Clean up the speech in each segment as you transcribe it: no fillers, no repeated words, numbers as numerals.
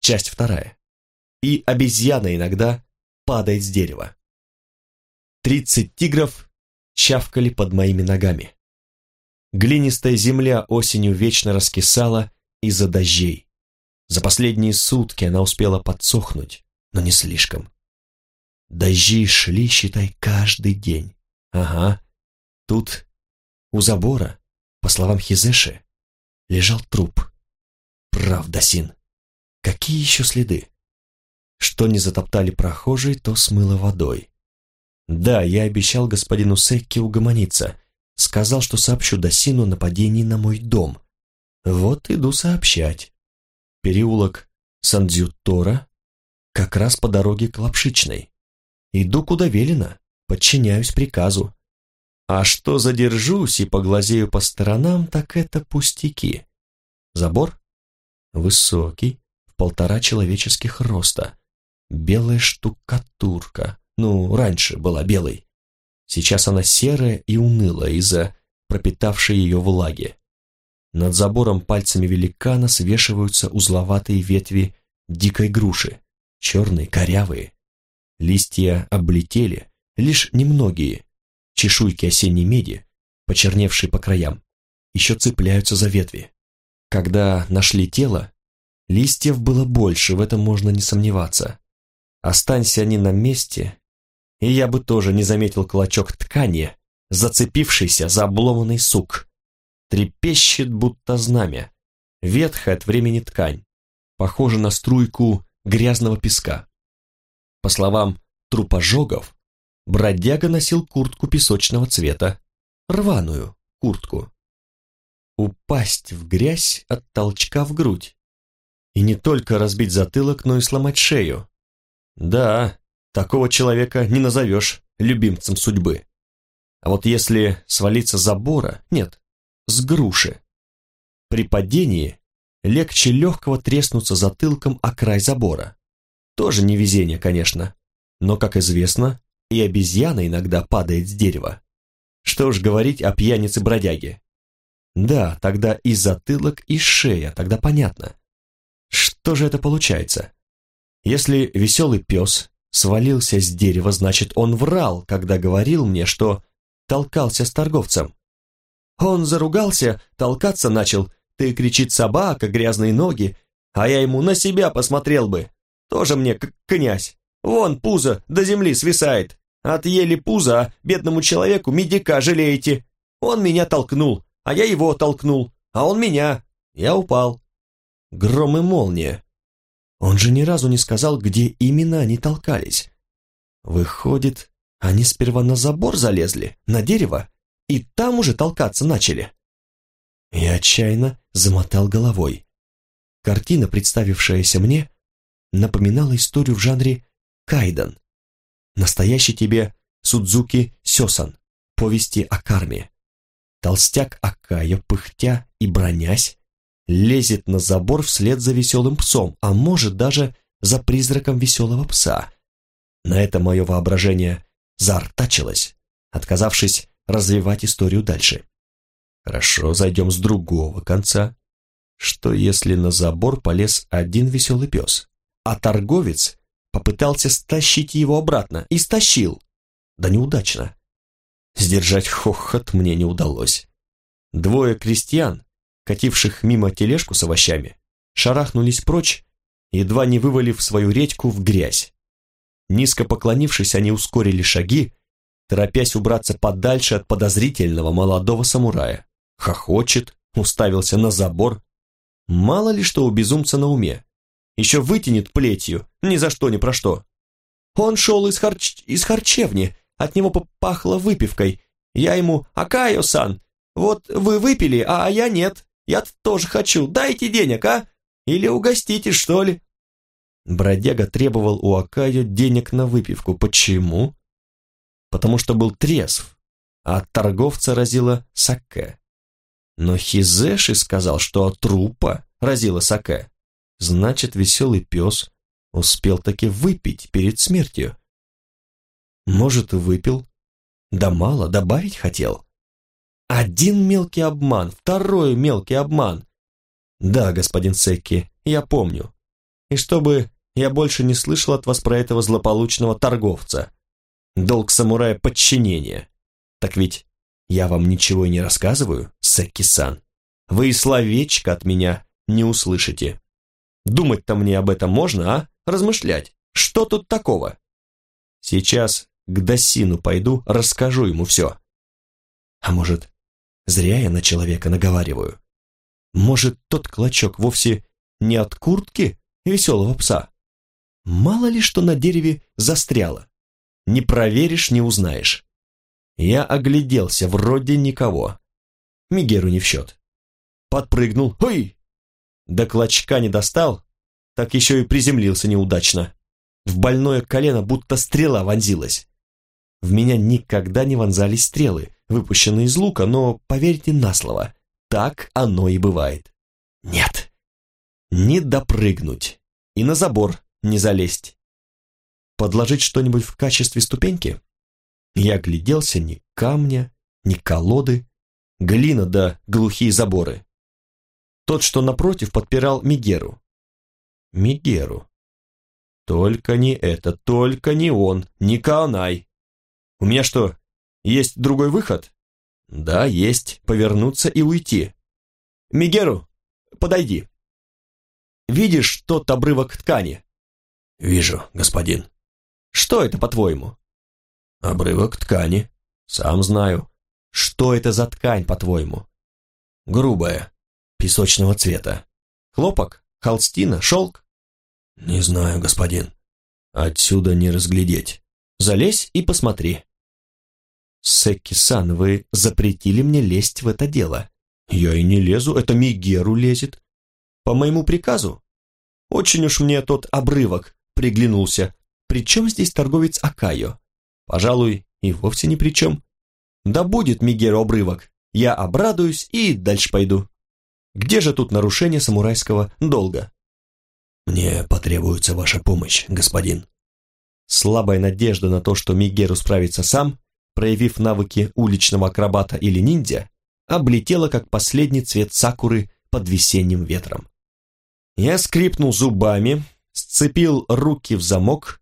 Часть вторая. И обезьяна иногда падает с дерева. 30 тигров чавкали под моими ногами. Глинистая земля осенью вечно раскисала из-за дождей. За последние сутки она успела подсохнуть, но не слишком. Дожди шли, считай, каждый день. Ага, тут у забора, по словам Хизеши, лежал труп. Правда, Син. Какие еще следы? Что не затоптали прохожие, то смыло водой. Да, я обещал господину Секки угомониться. Сказал, что сообщу Досину о нападении на мой дом. Вот иду сообщать. Переулок Сандзютора, как раз по дороге к Лапшичной. Иду куда велено, подчиняюсь приказу. А что задержусь и поглазею по сторонам, так это пустяки. Забор высокий, в 1,5 человеческих роста. Белая штукатурка. Ну, раньше была белой. Сейчас она серая и унылая из-за пропитавшей ее влаги. Над забором пальцами великана свешиваются узловатые ветви дикой груши, черные, корявые. Листья облетели, лишь немногие. Чешуйки осенней меди, почерневшие по краям, еще цепляются за ветви. Когда нашли тело, листьев было больше, в этом можно не сомневаться. Останься они на месте, и я бы тоже не заметил клочок ткани, зацепившийся за обломанный сук. Трепещет, будто знамя. Ветхая от времени ткань, похожа на струйку грязного песка. По словам трупожогов, бродяга носил куртку песочного цвета, рваную куртку. Упасть в грязь от толчка в грудь. И не только разбить затылок, но и сломать шею. Да, такого человека не назовешь любимцем судьбы. А вот если свалиться с забора, нет, с груши. При падении легче легкого треснуться затылком о край забора. Тоже невезение, конечно, но, как известно, и обезьяна иногда падает с дерева. Что уж говорить о пьянице-бродяге. Да, тогда и затылок, и шея, тогда понятно. Что же это получается? Если веселый пес свалился с дерева, значит, он врал, когда говорил мне, что толкался с торговцем. Он заругался, толкаться начал, ты, кричит, собака, грязные ноги, а я ему на себя посмотрел бы. Тоже мне князь. Вон пузо до земли свисает. Отъели пузо, а бедному человеку медика жалеете. Он меня толкнул, а я его толкнул, а он меня. Я упал. Гром и молния. Он же ни разу не сказал, где именно они толкались. Выходит, они сперва на забор залезли, на дерево, и там уже толкаться начали. Я отчаянно замотал головой. Картина, представившаяся мне, напоминала историю в жанре кайдан. Настоящий тебе Судзуки Сёсан, повести о карме. Толстяк Акая, пыхтя и бронясь, лезет на забор вслед за веселым псом, а может даже за призраком веселого пса. На это мое воображение заортачилось, отказавшись развивать историю дальше. Хорошо, зайдем с другого конца. Что если на забор полез один веселый пес, а торговец попытался стащить его обратно и стащил? Да неудачно. Сдержать хохот мне не удалось. 2 крестьян, кативших мимо тележку с овощами, шарахнулись прочь, едва не вывалив свою редьку в грязь. Низко поклонившись, они ускорили шаги, торопясь убраться подальше от подозрительного молодого самурая. Хохочет, уставился на забор. Мало ли что у безумца на уме. Еще вытянет плетью, ни за что ни про что. Он шел из харчевни, от него пахло выпивкой. Я ему: «Акайо-сан, вот вы выпили, а я нет. Я тоже хочу, дайте денег, а? Или угостите, что ли?» Бродяга требовал у Акайо денег на выпивку. Почему? Потому что был трезв, а от торговца разило саке. Но Хизеши сказал, что от трупа разило саке. Значит, веселый пес успел таки выпить перед смертью. Может, и выпил. Да мало, добавить хотел. Один мелкий обман, второй мелкий обман. Да, господин Секки, я помню. И чтобы я больше не слышал от вас про этого злополучного торговца. Долг самурая — подчинение. Так ведь я вам ничего и не рассказываю, Секки-сан. Вы и словечко от меня не услышите. Думать-то мне об этом можно, а? Размышлять. Что тут такого? Сейчас к Досину пойду, расскажу ему все. А может, зря я на человека наговариваю? Может, тот клочок вовсе не от куртки веселого пса? Мало ли что на дереве застряло. Не проверишь, не узнаешь. Я огляделся, вроде никого. Мигеру не в счет. Подпрыгнул. Ой! До клочка не достал, так еще и приземлился неудачно. В больное колено будто стрела вонзилась. В меня никогда не вонзались стрелы, выпущенные из лука, но, поверьте на слово, так оно и бывает. Нет, не допрыгнуть и на забор не залезть. Подложить что-нибудь в качестве ступеньки? Я огляделся, ни камня, ни колоды, глина да глухие заборы. Тот, что напротив, подпирал Мигеру. Мигеру. Только не это, только не он, не Каонай. У меня что, есть другой выход? Да, есть, повернуться и уйти. Мигеру, подойди. Видишь тот обрывок ткани? Вижу, господин. Что это, по-твоему? Обрывок ткани. Сам знаю. Что это за ткань, по-твоему? Грубая, песочного цвета. Хлопок, холстина, шелк? Не знаю, господин. Отсюда не разглядеть. Залезь и посмотри. Секки-сан, вы запретили мне лезть в это дело. Я и не лезу, это Мигеру лезет. По моему приказу? Очень уж мне тот обрывок приглянулся. Причем здесь торговец Акайо? Пожалуй, и вовсе ни при чем. Да будет Мигеру обрывок. Я обрадуюсь и дальше пойду. Где же тут нарушение самурайского долга? Мне потребуется ваша помощь, господин. Слабая надежда на то, что Мигеру справится сам, проявив навыки уличного акробата или ниндзя, облетела, как последний цвет сакуры под весенним ветром. Я скрипнул зубами, сцепил руки в замок.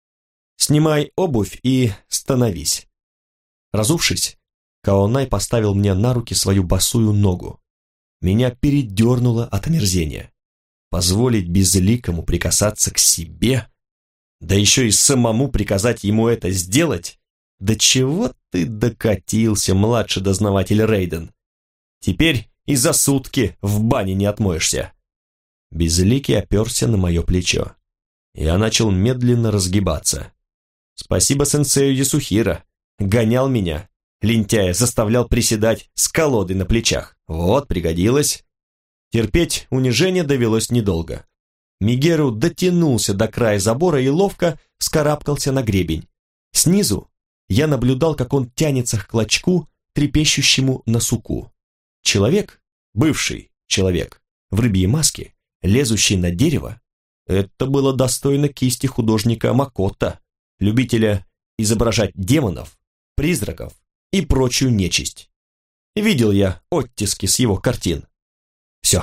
«Снимай обувь и становись». Разувшись, Каонай поставил мне на руки свою босую ногу. Меня передернуло от омерзения. Позволить безликому прикасаться к себе, да еще и самому приказать ему это сделать? Да чего ты докатился, младший дознаватель Рейден? Теперь и за сутки в бане не отмоешься. Безликий оперся на мое плечо. Я начал медленно разгибаться. Спасибо сенсею Ясухира. Гонял меня, лентяя, заставлял приседать с колодой на плечах. Вот, пригодилось. Терпеть унижение довелось недолго. Мигеру дотянулся до края забора и ловко вскарабкался на гребень. Снизу я наблюдал, как он тянется к клочку, трепещущему на суку. Человек, бывший человек, в рыбьей маске, лезущий на дерево, это было достойно кисти художника Макото, любителя изображать демонов, призраков и прочую нечисть. Видел я оттиски с его картин. Все,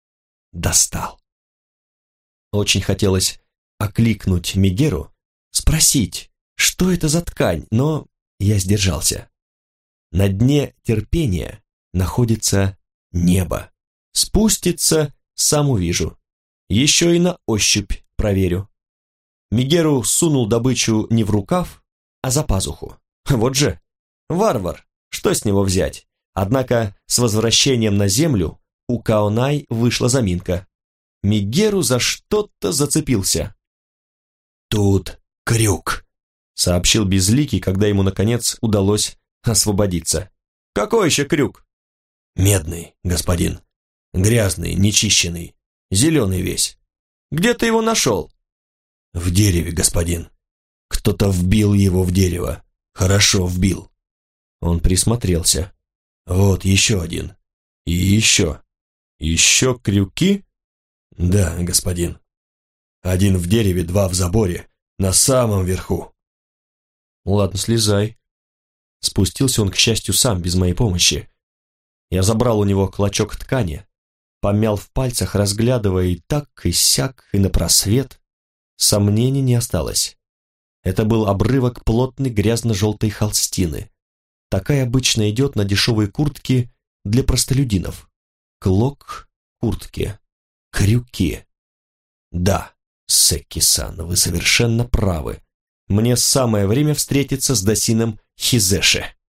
достал. Очень хотелось окликнуть Мигеру, спросить, что это за ткань, но я сдержался. На дне терпения находится небо. Спустится, сам увижу. Еще и на ощупь проверю. Мигеру сунул добычу не в рукав, а за пазуху. Вот же, варвар, что с него взять? Однако с возвращением на землю у Каонай вышла заминка. Мигеру за что-то зацепился. «Тут крюк», — сообщил Безликий, когда ему, наконец, удалось освободиться. «Какой еще крюк?» «Медный, господин. Грязный, нечищенный, зеленый весь. Где ты его нашел?» «В дереве, господин. Кто-то вбил его в дерево. Хорошо вбил». Он присмотрелся. «Вот еще один. И еще. Еще крюки?» «Да, господин. Один в дереве, два в заборе, на самом верху». «Ладно, слезай». Спустился он, к счастью, сам, без моей помощи. Я забрал у него клочок ткани, помял в пальцах, разглядывая и так, и сяк, и напросвет. Сомнений не осталось. Это был обрывок плотной грязно-желтой холстины. Такая обычно идет на дешевые куртки для простолюдинов. Клок куртки. Крюки. Да, Секки-сан, вы совершенно правы. Мне самое время встретиться с Досином Хизеши.